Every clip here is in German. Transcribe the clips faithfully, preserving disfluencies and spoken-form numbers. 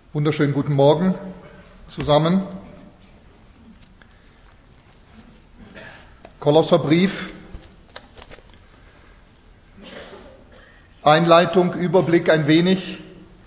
Wunderschönen guten Morgen zusammen. Kolosserbrief, Einleitung, Überblick ein wenig.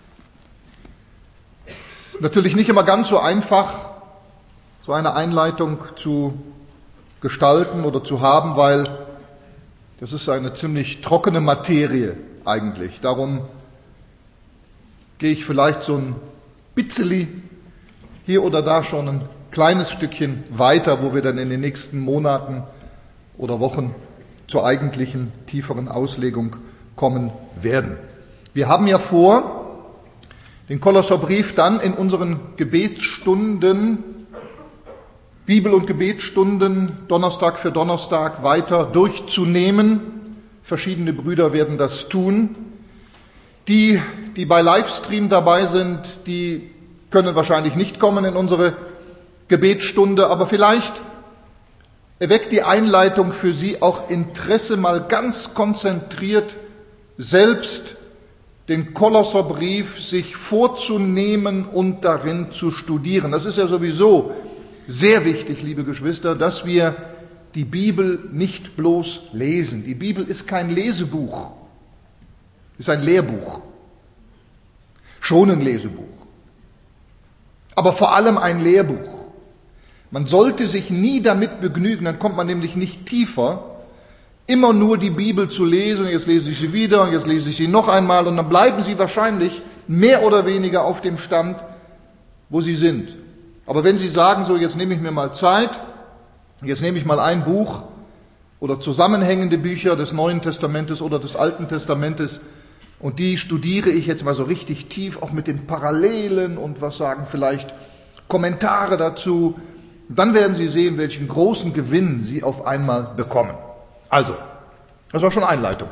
Natürlich nicht immer ganz so einfach, so eine Einleitung zu gestalten oder zu haben, weil das ist eine ziemlich trockene Materie eigentlich. Darum gehe ich vielleicht so ein Bitzeli hier oder da schon ein kleines Stückchen weiter, wo wir dann in den nächsten Monaten oder Wochen zur eigentlichen, tieferen Auslegung kommen werden. Wir haben ja vor, den Kolosserbrief dann in unseren Gebetsstunden, Bibel- und Gebetsstunden, Donnerstag für Donnerstag weiter durchzunehmen. Verschiedene Brüder werden das tun. Die, die bei Livestream dabei sind, die können wahrscheinlich nicht kommen in unsere Gebetsstunde, aber vielleicht erweckt die Einleitung für Sie auch Interesse, mal ganz konzentriert selbst den Kolosserbrief sich vorzunehmen und darin zu studieren. Das ist ja sowieso sehr wichtig, liebe Geschwister, dass wir die Bibel nicht bloß lesen. Die Bibel ist kein Lesebuch. Ist ein Lehrbuch, schon ein Lesebuch, aber vor allem ein Lehrbuch. Man sollte sich nie damit begnügen, dann kommt man nämlich nicht tiefer, immer nur die Bibel zu lesen, jetzt lese ich sie wieder und jetzt lese ich sie noch einmal und dann bleiben Sie wahrscheinlich mehr oder weniger auf dem Stand, wo Sie sind. Aber wenn Sie sagen, so jetzt nehme ich mir mal Zeit, jetzt nehme ich mal ein Buch oder zusammenhängende Bücher des Neuen Testamentes oder des Alten Testamentes, und die studiere ich jetzt mal so richtig tief, auch mit den Parallelen und was sagen vielleicht Kommentare dazu. Dann werden Sie sehen, welchen großen Gewinn Sie auf einmal bekommen. Also, das war schon Einleitung.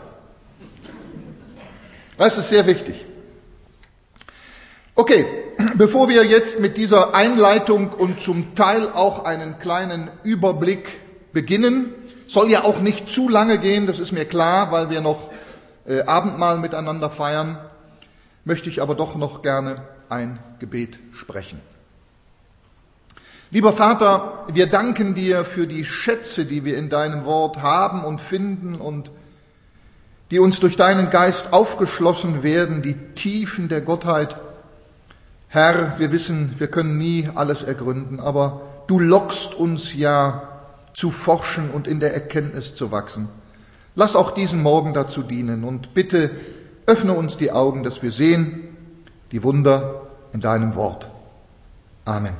Das ist sehr wichtig. Okay, bevor wir jetzt mit dieser Einleitung und zum Teil auch einen kleinen Überblick beginnen, soll ja auch nicht zu lange gehen, das ist mir klar, weil wir noch Äh, Abendmahl miteinander feiern, möchte ich aber doch noch gerne ein Gebet sprechen. Lieber Vater, wir danken dir für die Schätze, die wir in deinem Wort haben und finden und die uns durch deinen Geist aufgeschlossen werden, die Tiefen der Gottheit. Herr, wir wissen, wir können nie alles ergründen, aber du lockst uns ja zu forschen und in der Erkenntnis zu wachsen. Lass auch diesen Morgen dazu dienen und bitte öffne uns die Augen, dass wir sehen die Wunder in deinem Wort. Amen.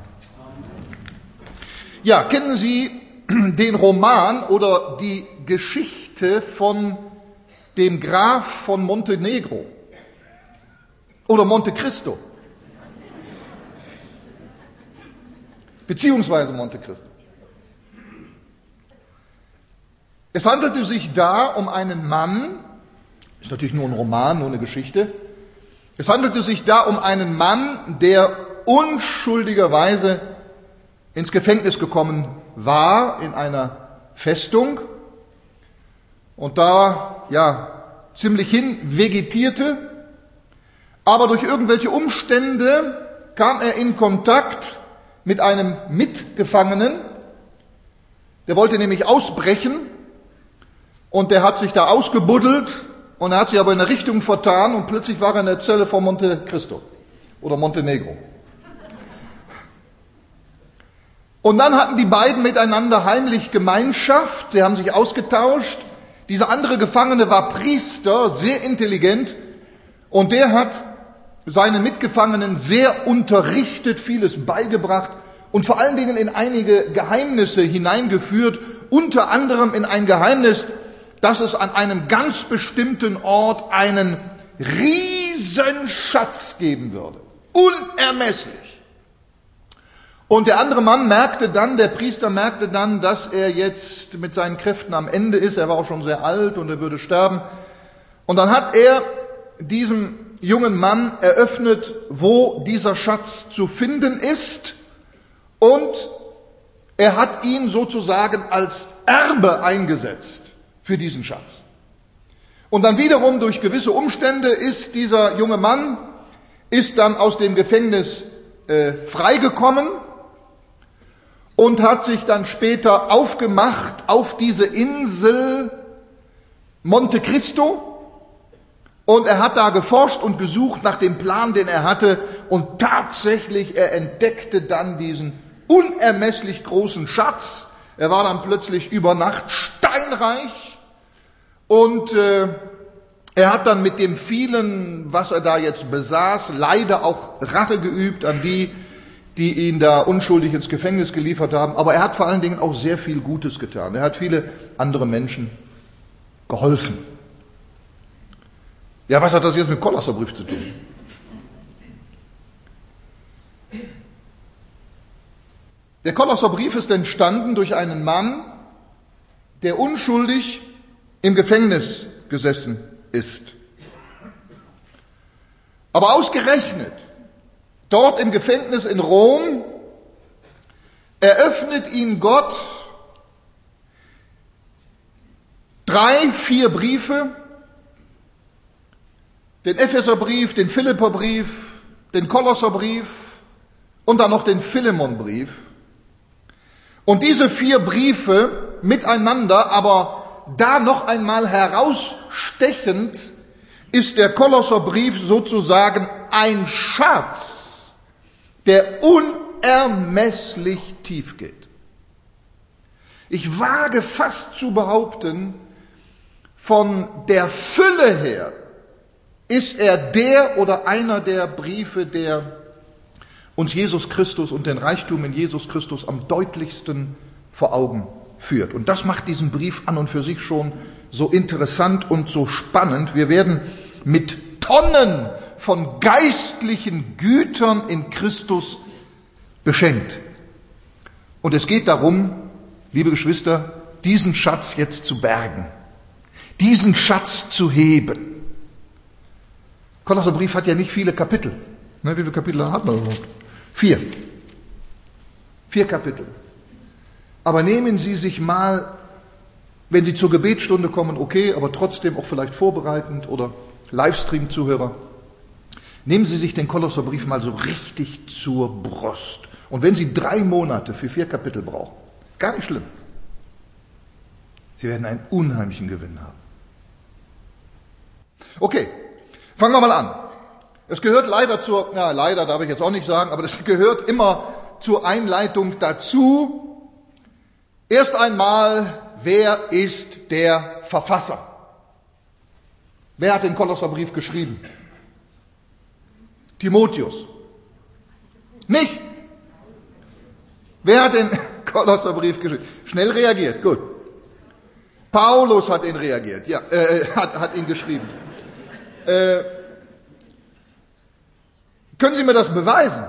Ja, kennen Sie den Roman oder die Geschichte von dem Graf von Montenegro oder Monte Cristo? Beziehungsweise Monte Cristo. Es handelte sich da um einen Mann, ist natürlich nur ein Roman, nur eine Geschichte, es handelte sich da um einen Mann, der unschuldigerweise ins Gefängnis gekommen war, in einer Festung, und da, ja, ziemlich hin vegetierte, aber durch irgendwelche Umstände kam er in Kontakt mit einem Mitgefangenen, der wollte nämlich ausbrechen. Und der hat sich da ausgebuddelt und er hat sich aber in eine Richtung vertan und plötzlich war er in der Zelle von Monte Cristo oder Montenegro. Und dann hatten die beiden miteinander heimlich Gemeinschaft, sie haben sich ausgetauscht. Dieser andere Gefangene war Priester, sehr intelligent, und der hat seinen Mitgefangenen sehr unterrichtet, vieles beigebracht und vor allen Dingen in einige Geheimnisse hineingeführt, unter anderem in ein Geheimnis, dass es an einem ganz bestimmten Ort einen Riesenschatz geben würde. Unermesslich. Und der andere Mann merkte dann, der Priester merkte dann, dass er jetzt mit seinen Kräften am Ende ist. Er war auch schon sehr alt und er würde sterben. Und dann hat er diesem jungen Mann eröffnet, wo dieser Schatz zu finden ist. Und er hat ihn sozusagen als Erbe eingesetzt für diesen Schatz. Und dann wiederum durch gewisse Umstände ist dieser junge Mann ist dann aus dem Gefängnis äh, freigekommen und hat sich dann später aufgemacht auf diese Insel Monte Cristo. Und er hat da geforscht und gesucht nach dem Plan, den er hatte. Und tatsächlich, er entdeckte dann diesen unermesslich großen Schatz. Er war dann plötzlich über Nacht steinreich. Und äh, er hat dann mit dem vielen, was er da jetzt besaß, leider auch Rache geübt an die, die ihn da unschuldig ins Gefängnis geliefert haben. Aber er hat vor allen Dingen auch sehr viel Gutes getan. Er hat viele andere Menschen geholfen. Ja, was hat das jetzt mit Kolosserbrief zu tun? Der Kolosserbrief ist entstanden durch einen Mann, der unschuldig im Gefängnis gesessen ist. Aber ausgerechnet dort im Gefängnis in Rom eröffnet ihn Gott drei, vier Briefe, den Epheserbrief, den Philipperbrief, den Kolosserbrief und dann noch den Philemonbrief. Und diese vier Briefe miteinander, aber da noch einmal herausstechend, ist der Kolosserbrief sozusagen ein Schatz, der unermesslich tief geht. Ich wage fast zu behaupten, von der Fülle her ist er der oder einer der Briefe, der uns Jesus Christus und den Reichtum in Jesus Christus am deutlichsten vor Augen führt. Und das macht diesen Brief an und für sich schon so interessant und so spannend. Wir werden mit Tonnen von geistlichen Gütern in Christus beschenkt. Und es geht darum, liebe Geschwister, diesen Schatz jetzt zu bergen, diesen Schatz zu heben. Kolosserbrief hat ja nicht viele Kapitel. Ne, wie viele Kapitel hat man überhaupt? Vier. Vier Kapitel. Aber nehmen Sie sich mal, wenn Sie zur Gebetsstunde kommen, okay, aber trotzdem auch vielleicht vorbereitend oder Livestream-Zuhörer, nehmen Sie sich den Kolosserbrief mal so richtig zur Brust. Und wenn Sie drei Monate für vier Kapitel brauchen, gar nicht schlimm. Sie werden einen unheimlichen Gewinn haben. Okay. Fangen wir mal an. Es gehört leider zur, ja leider darf ich jetzt auch nicht sagen, aber das gehört immer zur Einleitung dazu. Erst einmal, wer ist der Verfasser? Wer hat den Kolosserbrief geschrieben? Timotheus. Nicht? Wer hat den Kolosserbrief geschrieben? Schnell reagiert, gut. Paulus hat ihn reagiert, ja, äh, hat, hat ihn geschrieben. Äh, können Sie mir das beweisen?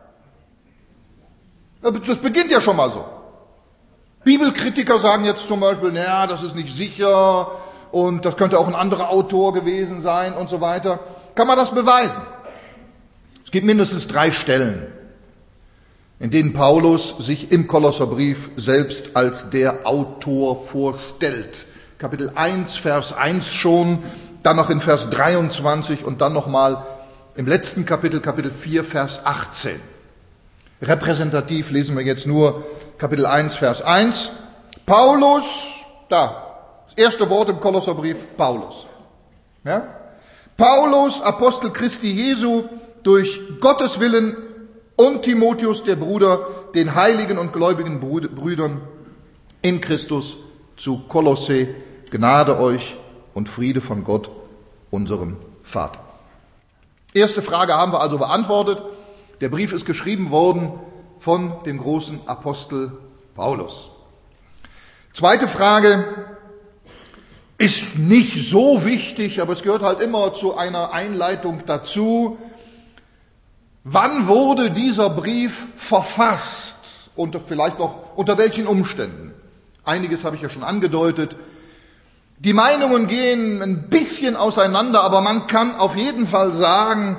Das beginnt ja schon mal so. Bibelkritiker sagen jetzt zum Beispiel, naja, das ist nicht sicher und das könnte auch ein anderer Autor gewesen sein und so weiter. Kann man das beweisen? Es gibt mindestens drei Stellen, in denen Paulus sich im Kolosserbrief selbst als der Autor vorstellt. Kapitel eins, Vers eins schon, dann noch in Vers dreiundzwanzig und dann nochmal im letzten Kapitel, Kapitel vier, Vers achtzehn. Repräsentativ lesen wir jetzt nur Kapitel eins, Vers eins. Paulus, da, das erste Wort im Kolosserbrief, Paulus. Ja? Paulus, Apostel Christi Jesu, durch Gottes Willen und Timotheus, der Bruder, den heiligen und gläubigen Brüdern in Christus zu Kolosse, Gnade euch und Friede von Gott, unserem Vater. Erste Frage haben wir also beantwortet. Der Brief ist geschrieben worden von dem großen Apostel Paulus. Zweite Frage ist nicht so wichtig, aber es gehört halt immer zu einer Einleitung dazu. Wann wurde dieser Brief verfasst und vielleicht noch unter welchen Umständen? Einiges habe ich ja schon angedeutet. Die Meinungen gehen ein bisschen auseinander, aber man kann auf jeden Fall sagen,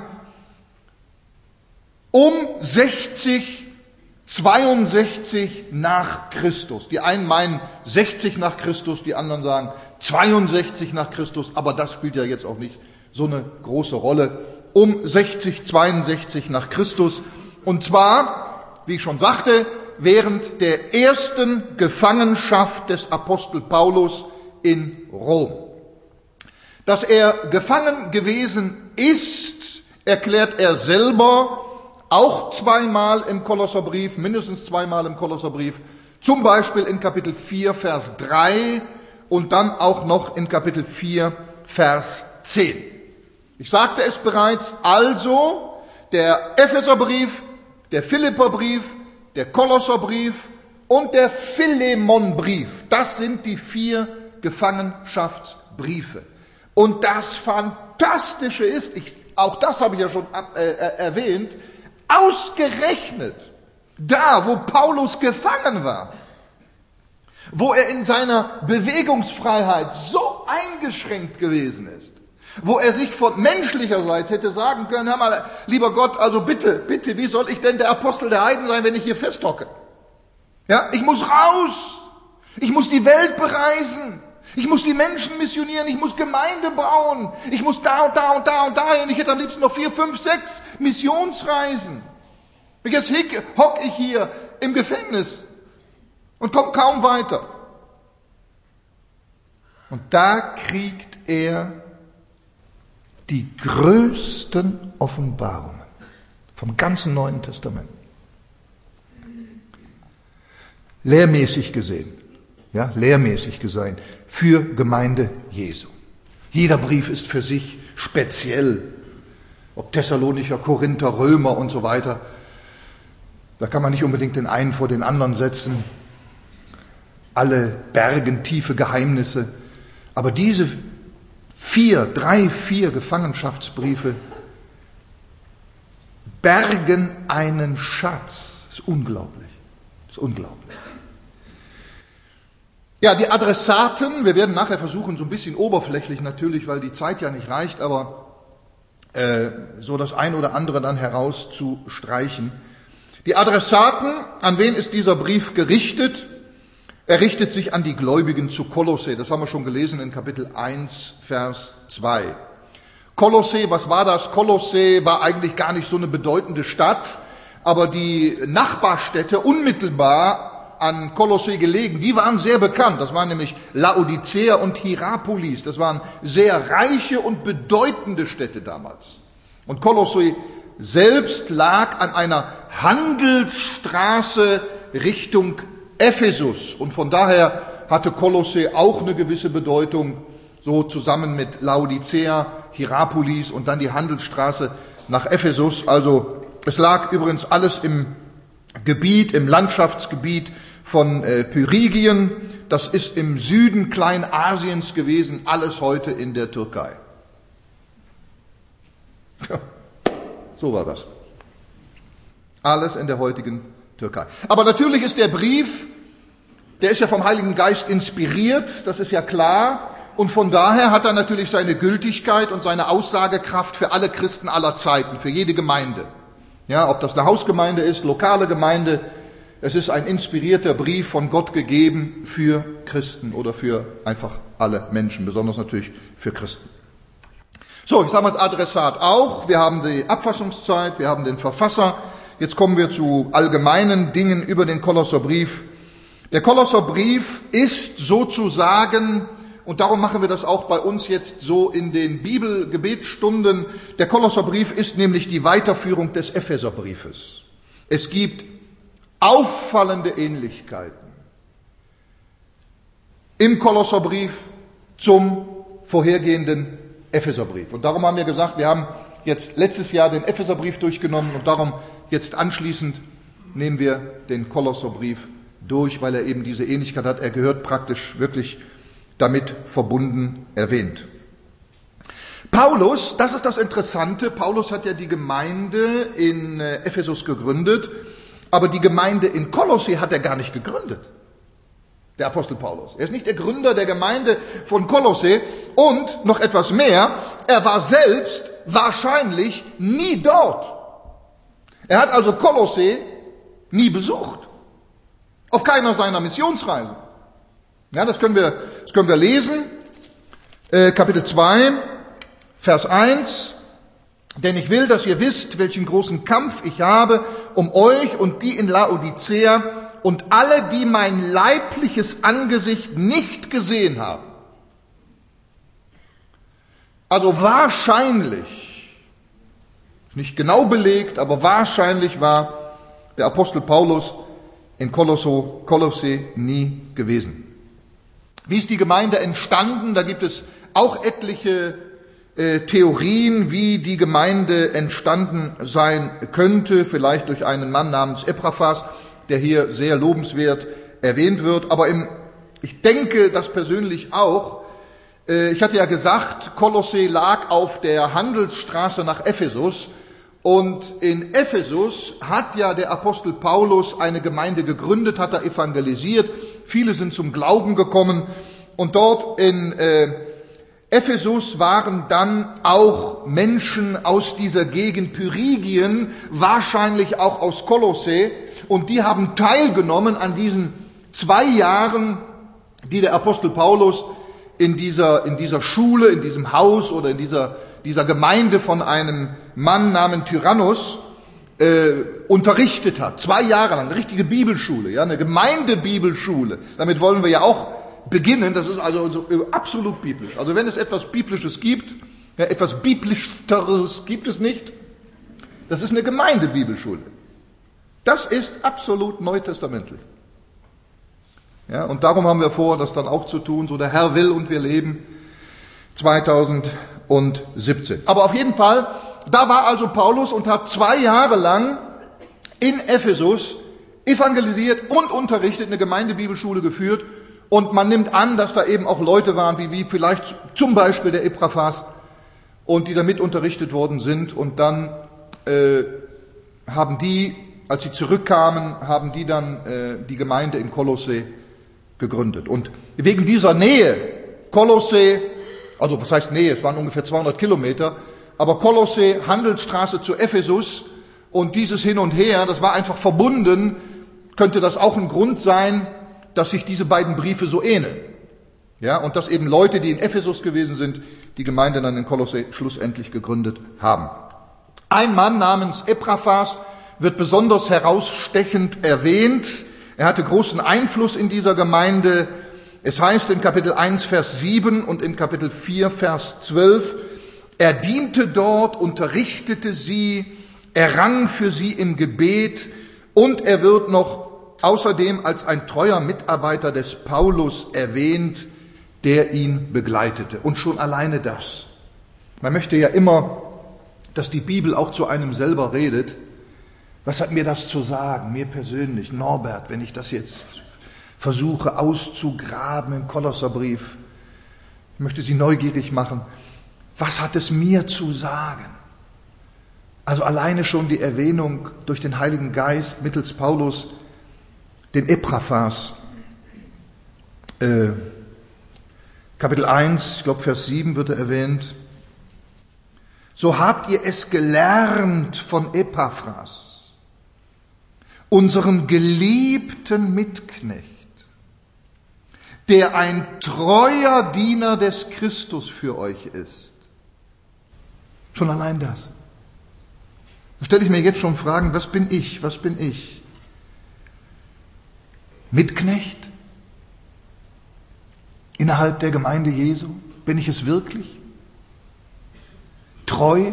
um sechzig, zweiundsechzig nach Christus. Die einen meinen sechzig nach Christus, die anderen sagen zweiundsechzig nach Christus, aber das spielt ja jetzt auch nicht so eine große Rolle. um sechzig, zweiundsechzig nach Christus. Und zwar, wie ich schon sagte, während der ersten Gefangenschaft des Apostel Paulus in Rom. Dass er gefangen gewesen ist, erklärt er selber auch zweimal im Kolosserbrief, mindestens zweimal im Kolosserbrief, zum Beispiel in Kapitel vier, Vers drei und dann auch noch in Kapitel vier, Vers zehn. Ich sagte es bereits, also der Epheserbrief, der Philipperbrief, der Kolosserbrief und der Philemonbrief, das sind die vier Gefangenschaftsbriefe. Und das Fantastische ist, ich, auch das habe ich ja schon äh, erwähnt, ausgerechnet da, wo Paulus gefangen war, wo er in seiner Bewegungsfreiheit so eingeschränkt gewesen ist, wo er sich von menschlicherseits hätte sagen können, hör mal, lieber Gott, also bitte, bitte, wie soll ich denn der Apostel der Heiden sein, wenn ich hier festhocke? Ja, ich muss raus, ich muss die Welt bereisen, ich muss die Menschen missionieren, ich muss Gemeinde bauen, ich muss da und da und da und dahin, ich hätte am liebsten noch vier, fünf, sechs Missionsreisen. Und jetzt hocke ich hier im Gefängnis und komme kaum weiter. Und da kriegt er die größten Offenbarungen vom ganzen Neuen Testament. Lehrmäßig gesehen, ja, lehrmäßig gesehen, für Gemeinde Jesu. Jeder Brief ist für sich speziell, ob Thessalonicher, Korinther, Römer und so weiter. Da kann man nicht unbedingt den einen vor den anderen setzen. Alle bergen tiefe Geheimnisse. Aber diese vier, drei, vier Gefangenschaftsbriefe bergen einen Schatz. Das ist unglaublich. Das ist unglaublich. Ja, die Adressaten, wir werden nachher versuchen, so ein bisschen oberflächlich natürlich, weil die Zeit ja nicht reicht, aber äh, so das ein oder andere dann herauszustreichen. Die Adressaten, an wen ist dieser Brief gerichtet? Er richtet sich an die Gläubigen zu Kolosse. Das haben wir schon gelesen in Kapitel eins, Vers zwei. Kolosse, was war das? Kolosse war eigentlich gar nicht so eine bedeutende Stadt, aber die Nachbarstädte unmittelbar an Kolosse gelegen, die waren sehr bekannt. Das waren nämlich Laodicea und Hierapolis. Das waren sehr reiche und bedeutende Städte damals. Und Kolosse selbst lag an einer Handelsstraße Richtung Ephesus. Und von daher hatte Kolosse auch eine gewisse Bedeutung, so zusammen mit Laodicea, Hierapolis und dann die Handelsstraße nach Ephesus. Also es lag übrigens alles im Gebiet, im Landschaftsgebiet von äh, Pyrigien. Das ist im Süden Kleinasiens gewesen, alles heute in der Türkei. Ja, so war das. Alles in der heutigen Türkei. Aber natürlich ist der Brief, der ist ja vom Heiligen Geist inspiriert, das ist ja klar. Und von daher hat er natürlich seine Gültigkeit und seine Aussagekraft für alle Christen aller Zeiten, für jede Gemeinde. Ja, ob das eine Hausgemeinde ist, lokale Gemeinde, es ist ein inspirierter Brief von Gott gegeben für Christen oder für einfach alle Menschen, besonders natürlich für Christen. So, ich sage mal als Adressat auch, wir haben die Abfassungszeit, wir haben den Verfasser, jetzt kommen wir zu allgemeinen Dingen über den Kolosserbrief. Der Kolosserbrief ist sozusagen, und darum machen wir das auch bei uns jetzt so in den Bibelgebetsstunden, der Kolosserbrief ist nämlich die Weiterführung des Epheserbriefes. Es gibt auffallende Ähnlichkeiten im Kolosserbrief zum vorhergehenden Epheserbrief. Und darum haben wir gesagt, wir haben jetzt letztes Jahr den Epheserbrief durchgenommen und darum jetzt anschließend nehmen wir den Kolosserbrief durch, weil er eben diese Ähnlichkeit hat. Er gehört praktisch wirklich damit verbunden erwähnt. Paulus, das ist das Interessante, Paulus hat ja die Gemeinde in Ephesus gegründet, aber die Gemeinde in Kolosse hat er gar nicht gegründet, der Apostel Paulus. Er ist nicht der Gründer der Gemeinde von Kolosse und noch etwas mehr, er war selbst wahrscheinlich nie dort. Er hat also Kolosse nie besucht, auf keiner seiner Missionsreisen. Ja, das können wir, das können wir lesen, äh, Kapitel zwei, Vers eins. Denn ich will, dass ihr wisst, welchen großen Kampf ich habe um euch und die in Laodicea und alle, die mein leibliches Angesicht nicht gesehen haben. Also wahrscheinlich, nicht genau belegt, aber wahrscheinlich war der Apostel Paulus in Kolosso, Kolosse nie gewesen. Wie ist die Gemeinde entstanden? Da gibt es auch etliche äh, Theorien, wie die Gemeinde entstanden sein könnte. Vielleicht durch einen Mann namens Epaphras, der hier sehr lobenswert erwähnt wird. Aber im, ich denke das persönlich auch. Äh, ich hatte ja gesagt, Kolosse lag auf der Handelsstraße nach Ephesus. Und in Ephesus hat ja der Apostel Paulus eine Gemeinde gegründet, hat er evangelisiert. Viele sind zum Glauben gekommen. Und dort in äh, Ephesus waren dann auch Menschen aus dieser Gegend Pyrigien, wahrscheinlich auch aus Kolosse. Und die haben teilgenommen an diesen zwei Jahren, die der Apostel Paulus in dieser, in dieser Schule, in diesem Haus oder in dieser dieser Gemeinde von einem Mann namens Tyrannus äh, unterrichtet hat. Zwei Jahre lang, eine richtige Bibelschule, ja, eine Gemeindebibelschule. Damit wollen wir ja auch beginnen. Das ist also so absolut biblisch. Also wenn es etwas Biblisches gibt, ja, etwas Biblischeres gibt es nicht. Das ist eine Gemeindebibelschule. Das ist absolut neutestamentlich. Ja, und darum haben wir vor, das dann auch zu tun. So der Herr will und wir leben. zweitausendsiebzehn. Aber auf jeden Fall, da war also Paulus und hat zwei Jahre lang in Ephesus evangelisiert und unterrichtet, eine Gemeindebibelschule geführt. Und man nimmt an, dass da eben auch Leute waren, wie, wie vielleicht zum Beispiel der Epaphras, und die damit unterrichtet worden sind. Und dann äh, haben die, als sie zurückkamen, haben die dann äh, die Gemeinde in Kolosse gegründet. Und wegen dieser Nähe, Kolosse, also was heißt Nähe, es waren ungefähr zweihundert Kilometer, aber Kolosse, Handelsstraße zu Ephesus und dieses Hin und Her, das war einfach verbunden, könnte das auch ein Grund sein, dass sich diese beiden Briefe so ähneln. Ja, und dass eben Leute, die in Ephesus gewesen sind, die Gemeinde dann in Kolosse schlussendlich gegründet haben. Ein Mann namens Epaphras wird besonders herausstechend erwähnt. Er hatte großen Einfluss in dieser Gemeinde. Es heißt in Kapitel eins, Vers sieben und in Kapitel vier, Vers zwölf, er diente dort, unterrichtete sie, er rang für sie im Gebet und er wird noch außerdem als ein treuer Mitarbeiter des Paulus erwähnt, der ihn begleitete. Und schon alleine das. Man möchte ja immer, dass die Bibel auch zu einem selber redet. Was hat mir das zu sagen, mir persönlich, Norbert, wenn ich das jetzt versuche auszugraben im Kolosserbrief? Ich möchte Sie neugierig machen. Was hat es mir zu sagen? Also alleine schon die Erwähnung durch den Heiligen Geist mittels Paulus, den Epaphras, äh, Kapitel eins, ich glaube Vers sieben wird er erwähnt. So habt ihr es gelernt von Epaphras, unserem geliebten Mitknecht, der ein treuer Diener des Christus für euch ist. Schon allein das. Da stelle ich mir jetzt schon Fragen, was bin ich, was bin ich? Mitknecht? Innerhalb der Gemeinde Jesu? Bin ich es wirklich? Treu?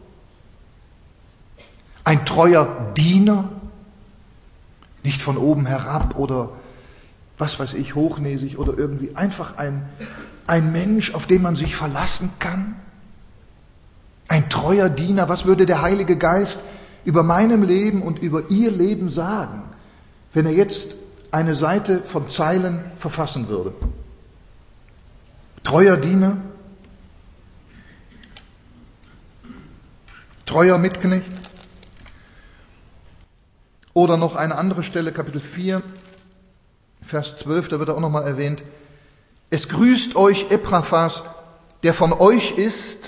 Ein treuer Diener? Nicht von oben herab oder was weiß ich, hochnäsig oder irgendwie einfach ein, ein Mensch, auf den man sich verlassen kann? Ein treuer Diener, was würde der Heilige Geist über meinem Leben und über Ihr Leben sagen, wenn er jetzt eine Seite von Zeilen verfassen würde? Treuer Diener? Treuer Mitknecht? Oder noch eine andere Stelle, Kapitel vier, Vers zwölf, da wird er auch nochmal erwähnt. Es grüßt euch Epaphras, der von euch ist,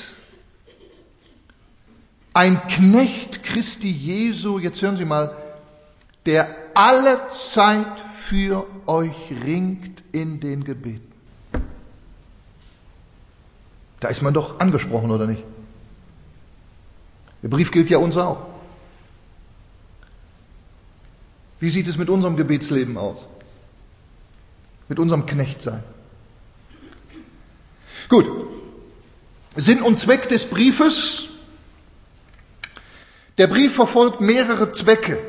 ein Knecht Christi Jesu, jetzt hören Sie mal, der alle Zeit für euch ringt in den Gebeten. Da ist man doch angesprochen, oder nicht? Der Brief gilt ja uns auch. Wie sieht es mit unserem Gebetsleben aus? Mit unserem Knechtsein? Gut. Sinn und Zweck des Briefes. Der Brief verfolgt mehrere Zwecke.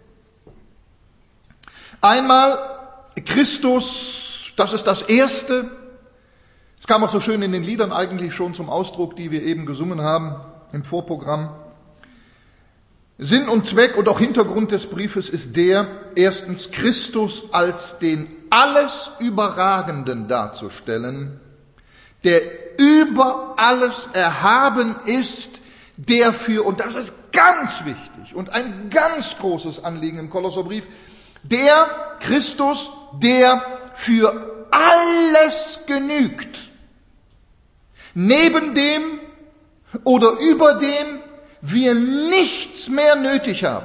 Einmal Christus, das ist das Erste. Es kam auch so schön in den Liedern eigentlich schon zum Ausdruck, die wir eben gesungen haben im Vorprogramm. Sinn und Zweck und auch Hintergrund des Briefes ist der, erstens Christus als den alles Überragenden darzustellen, der über alles erhaben ist, der für, und das ist ganz wichtig und ein ganz großes Anliegen im Kolosserbrief, der Christus, der für alles genügt, neben dem oder über dem wir nichts mehr nötig haben.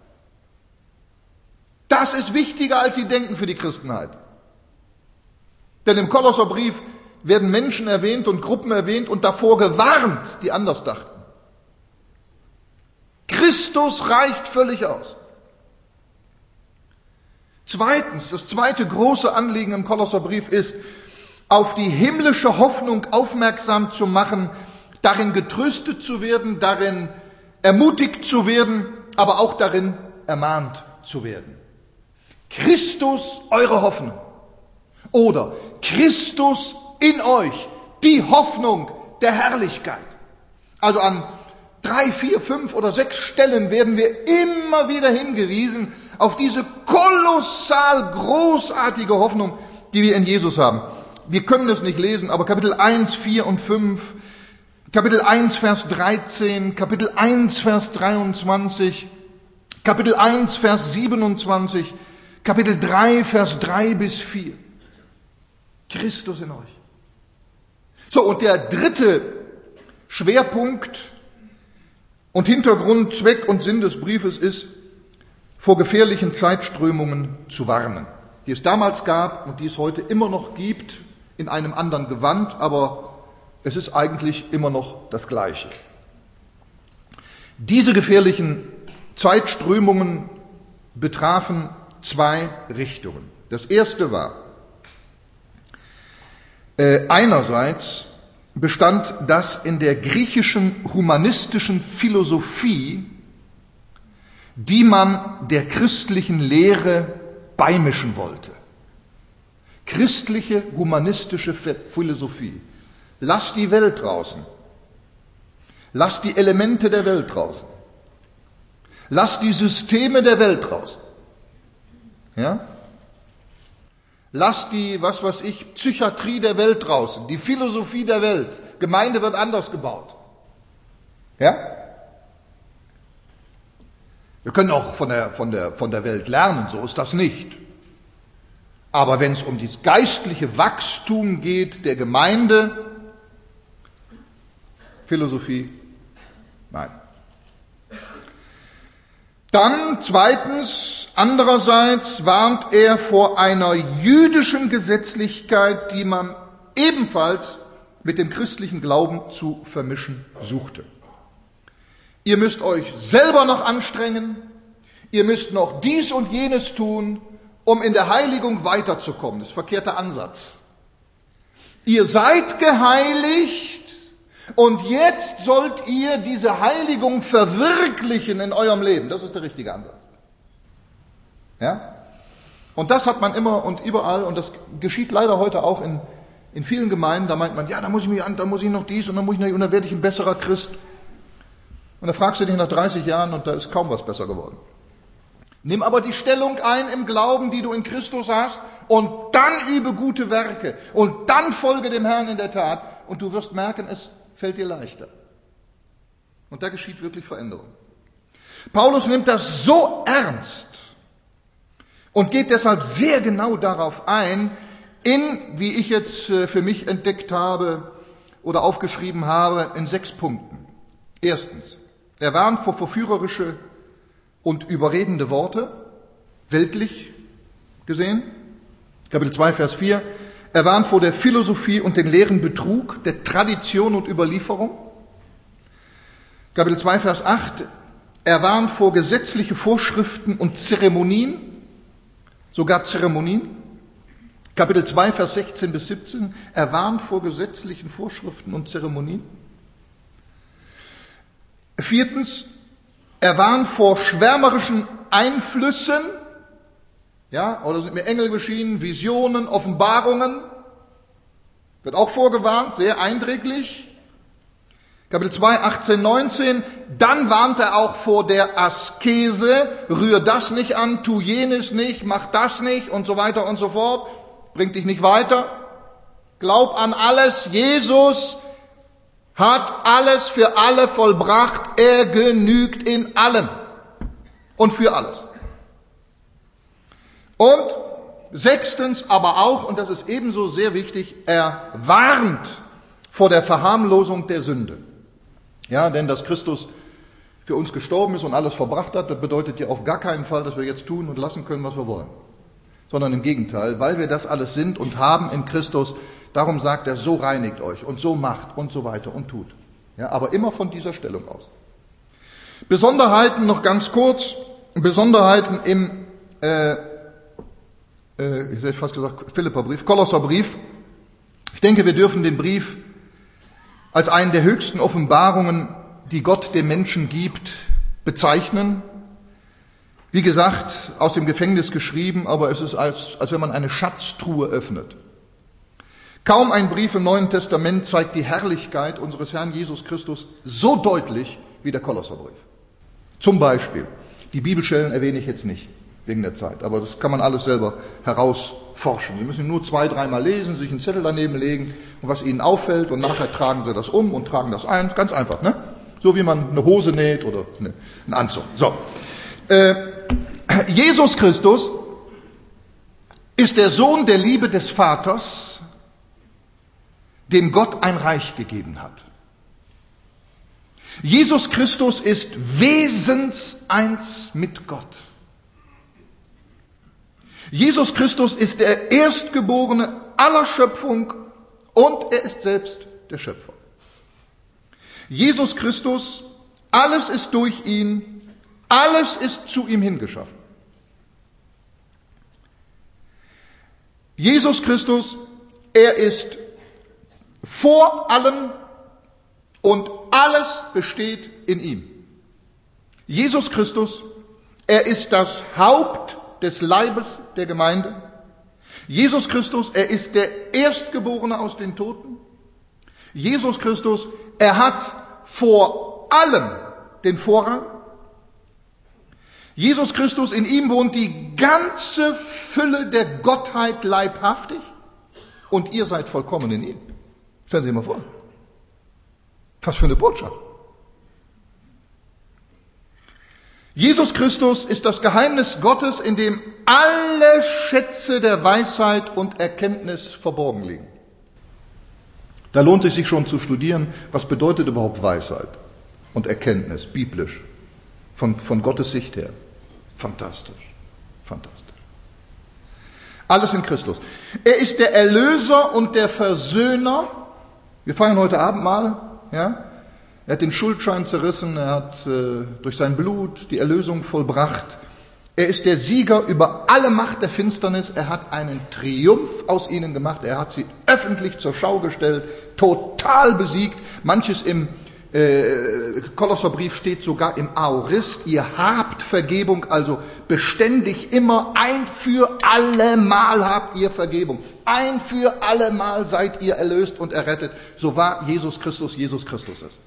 Das ist wichtiger, als Sie denken für die Christenheit. Denn im Kolosserbrief werden Menschen erwähnt und Gruppen erwähnt und davor gewarnt, die anders dachten. Christus reicht völlig aus. Zweitens, das zweite große Anliegen im Kolosserbrief ist, auf die himmlische Hoffnung aufmerksam zu machen, darin getröstet zu werden, darin ermutigt zu werden, aber auch darin ermahnt zu werden. Christus, eure Hoffnung. Oder Christus in euch, die Hoffnung der Herrlichkeit. Also an drei, vier, fünf oder sechs Stellen werden wir immer wieder hingewiesen auf diese kolossal großartige Hoffnung, die wir in Jesus haben. Wir können es nicht lesen, aber Kapitel eins, vier und fünf, Kapitel eins, Vers dreizehn, Kapitel eins, Vers dreiundzwanzig, Kapitel eins, Vers siebenundzwanzig, Kapitel drei, Vers drei bis vier. Christus in euch. So, und der dritte Schwerpunkt und Hintergrund, Zweck und Sinn des Briefes ist, vor gefährlichen Zeitströmungen zu warnen, die es damals gab und die es heute immer noch gibt, in einem anderen Gewand, aber es ist eigentlich immer noch das Gleiche. Diese gefährlichen Zeitströmungen betrafen zwei Richtungen. Das erste war, äh, einerseits bestand das in der griechischen humanistischen Philosophie, die man der christlichen Lehre beimischen wollte. Christliche humanistische Philosophie. Lass die Welt draußen. Lass die Elemente der Welt draußen. Lass die Systeme der Welt draußen. Ja? Lass die, was weiß ich, Psychiatrie der Welt draußen, die Philosophie der Welt. Gemeinde wird anders gebaut. Ja? Wir können auch von der, von der, von der Welt lernen, so ist das nicht. Aber wenn es um das geistliche Wachstum geht der Gemeinde, Philosophie, nein. Dann zweitens, andererseits warnt er vor einer jüdischen Gesetzlichkeit, die man ebenfalls mit dem christlichen Glauben zu vermischen suchte. Ihr müsst euch selber noch anstrengen, ihr müsst noch dies und jenes tun, um in der Heiligung weiterzukommen. Das ist verkehrter Ansatz. Ihr seid geheiligt und jetzt sollt ihr diese Heiligung verwirklichen in eurem Leben. Das ist der richtige Ansatz. Ja? Und das hat man immer und überall, und das geschieht leider heute auch in, in vielen Gemeinden. Da meint man, ja, da muss ich mich an, da muss ich noch dies und dann muss ich noch, und dann werde ich ein besserer Christ. Und da fragst du dich nach dreißig Jahren und da ist kaum was besser geworden. Nimm aber die Stellung ein im Glauben, die du in Christus hast, und dann übe gute Werke und dann folge dem Herrn in der Tat und du wirst merken, es fällt dir leichter. Und da geschieht wirklich Veränderung. Paulus nimmt das so ernst und geht deshalb sehr genau darauf ein, in, wie ich jetzt für mich entdeckt habe oder aufgeschrieben habe, in sechs Punkten. Erstens, er warnt vor verführerische und überredende Worte, weltlich gesehen. Kapitel zwei, Vers vier. Er warnt vor der Philosophie und dem leeren Betrug, der Tradition und Überlieferung. Kapitel zwei, Vers acht, er warnt vor gesetzliche Vorschriften und Zeremonien, sogar Zeremonien. Kapitel zwei, Vers sechzehn bis siebzehn, er warnt vor gesetzlichen Vorschriften und Zeremonien. Viertens, er warnt vor schwärmerischen Einflüssen, ja, oder sind mir Engel beschienen, Visionen, Offenbarungen, wird auch vorgewarnt, sehr eindringlich. Kapitel zwei, achtzehn, neunzehn, dann warnt er auch vor der Askese, rühr das nicht an, tu jenes nicht, mach das nicht und so weiter und so fort, bringt dich nicht weiter. Glaub an alles, Jesus hat alles für alle vollbracht, er genügt in allem und für alles. Und sechstens aber auch, und das ist ebenso sehr wichtig, er warnt vor der Verharmlosung der Sünde. Ja, denn dass Christus für uns gestorben ist und alles verbracht hat, das bedeutet ja auf gar keinen Fall, dass wir jetzt tun und lassen können, was wir wollen. Sondern im Gegenteil, weil wir das alles sind und haben in Christus, darum sagt er, so reinigt euch und so macht und so weiter und tut. Ja, aber immer von dieser Stellung aus. Besonderheiten noch ganz kurz, Besonderheiten im, äh, äh, ich hätte fast gesagt Philipperbrief, Kolosserbrief. Ich denke, wir dürfen den Brief als einen der höchsten Offenbarungen, die Gott dem Menschen gibt, bezeichnen. Wie gesagt, aus dem Gefängnis geschrieben, aber es ist, als, als wenn man eine Schatztruhe öffnet. Kaum ein Brief im Neuen Testament zeigt die Herrlichkeit unseres Herrn Jesus Christus so deutlich wie der Kolosserbrief. Zum Beispiel, die Bibelstellen erwähne ich jetzt nicht, wegen der Zeit, aber das kann man alles selber herausforschen. Sie müssen nur zwei, dreimal lesen, sich einen Zettel daneben legen und was Ihnen auffällt und nachher tragen Sie das um und tragen das ein. Ganz einfach, ne? So wie man eine Hose näht oder eine, einen Anzug. So. Äh, Jesus Christus ist der Sohn der Liebe des Vaters, dem Gott ein Reich gegeben hat. Jesus Christus ist wesenseins mit Gott. Jesus Christus ist der Erstgeborene aller Schöpfung und er ist selbst der Schöpfer. Jesus Christus, alles ist durch ihn, alles ist zu ihm hingeschaffen. Jesus Christus, er ist vor allem und alles besteht in ihm. Jesus Christus, er ist das Haupt des Leibes der Gemeinde. Jesus Christus, er ist der Erstgeborene aus den Toten. Jesus Christus, er hat vor allem den Vorrang. Jesus Christus, in ihm wohnt die ganze Fülle der Gottheit leibhaftig und ihr seid vollkommen in ihm. Stellen Sie sich mal vor. Was für eine Botschaft. Jesus Christus ist das Geheimnis Gottes, in dem alle Schätze der Weisheit und Erkenntnis verborgen liegen. Da lohnt es sich schon zu studieren, was bedeutet überhaupt Weisheit und Erkenntnis, biblisch, von, von Gottes Sicht her. Fantastisch, fantastisch. Alles in Christus. Er ist der Erlöser und der Versöhner. Wir feiern heute Abendmahl, ja. Er hat den Schuldschein zerrissen, er hat äh, durch sein Blut die Erlösung vollbracht. Er ist der Sieger über alle Macht der Finsternis. Er hat einen Triumph aus ihnen gemacht. Er hat sie öffentlich zur Schau gestellt, total besiegt. Manches im äh, Kolosserbrief steht sogar im Aorist. Ihr habt Vergebung, also beständig immer ein für alle Mal habt ihr Vergebung. Ein für alle Mal seid ihr erlöst und errettet. So war Jesus Christus, Jesus Christus ist.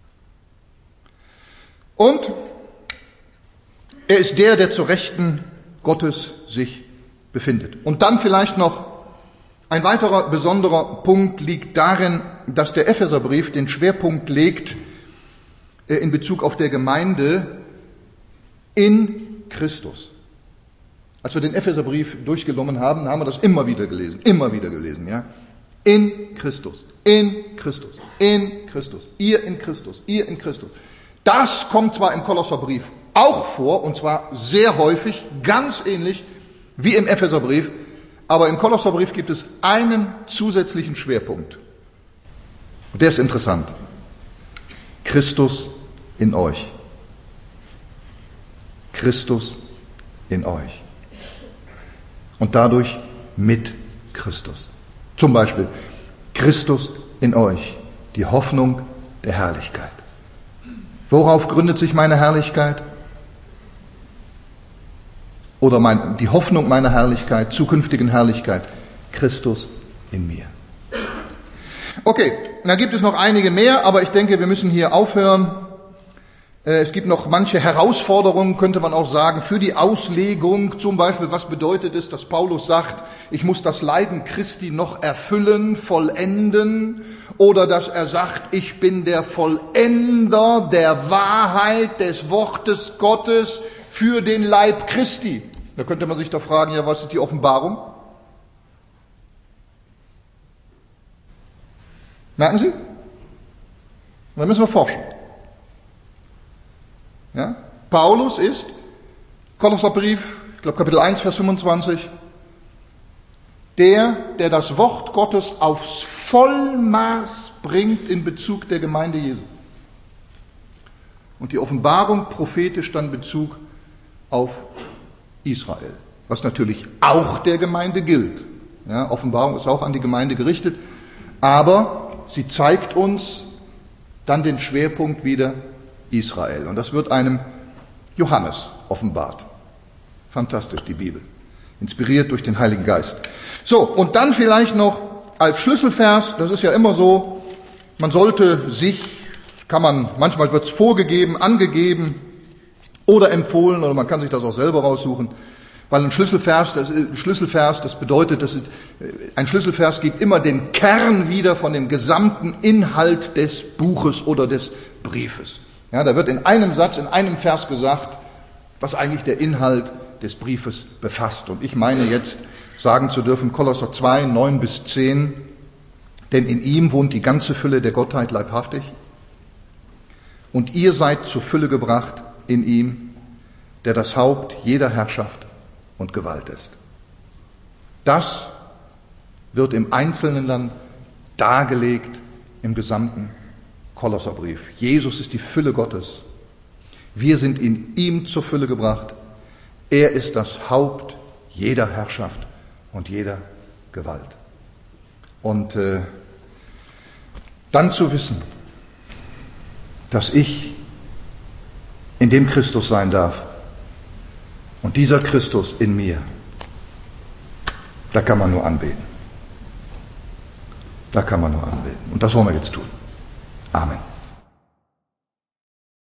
Und er ist der, der zur Rechten Gottes sich befindet. Und dann vielleicht noch ein weiterer besonderer Punkt liegt darin, dass der Epheserbrief den Schwerpunkt legt in Bezug auf der Gemeinde in Christus. Als wir den Epheserbrief durchgenommen haben, haben wir das immer wieder gelesen, immer wieder gelesen, ja. In Christus, in Christus, in Christus, ihr in Christus, ihr in Christus. Das kommt zwar im Kolosserbrief auch vor, und zwar sehr häufig, ganz ähnlich wie im Epheserbrief, aber im Kolosserbrief gibt es einen zusätzlichen Schwerpunkt. Und der ist interessant. Christus in euch. Christus in euch. Und dadurch mit Christus. Zum Beispiel Christus in euch, die Hoffnung der Herrlichkeit. Worauf gründet sich meine Herrlichkeit? Oder mein, die Hoffnung meiner Herrlichkeit, zukünftigen Herrlichkeit? Christus in mir. Okay, da gibt es noch einige mehr, aber ich denke, wir müssen hier aufhören. Es gibt noch manche Herausforderungen, könnte man auch sagen, für die Auslegung. Zum Beispiel, was bedeutet es, dass Paulus sagt, ich muss das Leiden Christi noch erfüllen, vollenden? Oder dass er sagt, ich bin der Vollender der Wahrheit, des Wortes Gottes für den Leib Christi. Da könnte man sich doch fragen, ja, was ist die Offenbarung? Merken Sie? Da müssen wir forschen. Ja? Paulus ist, Kolosserbrief, ich glaube Kapitel eins, Vers fünfundzwanzig, der, der das Wort Gottes aufs Vollmaß bringt in Bezug der Gemeinde Jesu. Und die Offenbarung prophetisch dann Bezug auf Israel, was natürlich auch der Gemeinde gilt. Ja, Offenbarung ist auch an die Gemeinde gerichtet, aber sie zeigt uns dann den Schwerpunkt wieder Israel. Und das wird einem Johannes offenbart. Fantastisch, die Bibel. Inspiriert durch den Heiligen Geist. So, und dann vielleicht noch als Schlüsselvers, das ist ja immer so, man sollte sich, kann man, manchmal wird es vorgegeben, angegeben oder empfohlen, oder man kann sich das auch selber raussuchen, weil ein Schlüsselvers, das, Schlüsselvers, das bedeutet, dass es, ein Schlüsselvers gibt immer den Kern wieder von dem gesamten Inhalt des Buches oder des Briefes. Ja, da wird in einem Satz, in einem Vers gesagt, was eigentlich der Inhalt des Briefes befasst. Und ich meine jetzt sagen zu dürfen, Kolosser zwei, neun bis zehn, denn in ihm wohnt die ganze Fülle der Gottheit leibhaftig und ihr seid zur Fülle gebracht in ihm, der das Haupt jeder Herrschaft und Gewalt ist. Das wird im Einzelnen dann dargelegt im gesamten Kolosserbrief. Jesus ist die Fülle Gottes. Wir sind in ihm zur Fülle gebracht. Er ist das Haupt jeder Herrschaft und jeder Gewalt. Und äh, dann zu wissen, dass ich in dem Christus sein darf und dieser Christus in mir, da kann man nur anbeten. Da kann man nur anbeten. Und das wollen wir jetzt tun. Amen.